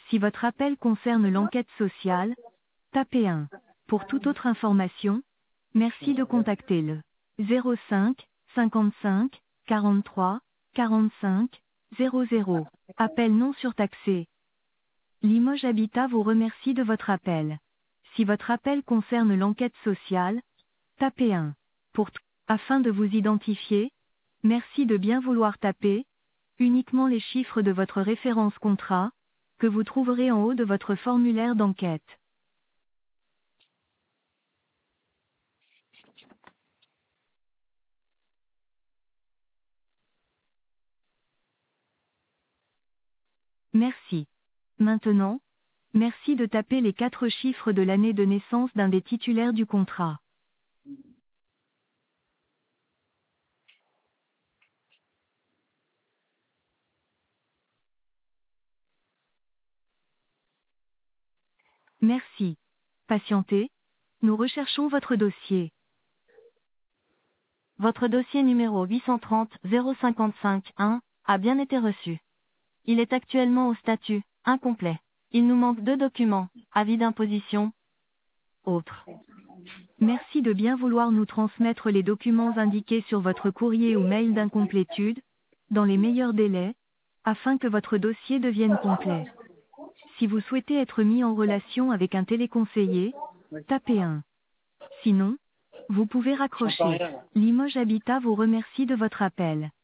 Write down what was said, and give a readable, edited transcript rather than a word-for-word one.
Si votre appel concerne l'enquête sociale, tapez 1. Pour toute autre information, merci de contacter le 05 55 43 45 00. Appel non surtaxé. Limoges Habitat vous remercie de votre appel. Si votre appel concerne l'enquête sociale, tapez 1. Afin de vous identifier, merci de bien vouloir taper uniquement les chiffres de votre référence contrat, que vous trouverez en haut de votre formulaire d'enquête. Merci. Maintenant, merci de taper les 4 chiffres de l'année de naissance d'un des titulaires du contrat. Merci. Patientez, nous recherchons votre dossier. Votre dossier numéro 830 055 1 a bien été reçu. Il est actuellement au statut incomplet. Il nous manque 2 documents, avis d'imposition, autres. Merci de bien vouloir nous transmettre les documents indiqués sur votre courrier ou mail d'incomplétude, dans les meilleurs délais, afin que votre dossier devienne complet. Si vous souhaitez être mis en relation avec un téléconseiller, tapez 1. Sinon, vous pouvez J'entends raccrocher. rien, là. Limoges Habitat vous remercie de votre appel.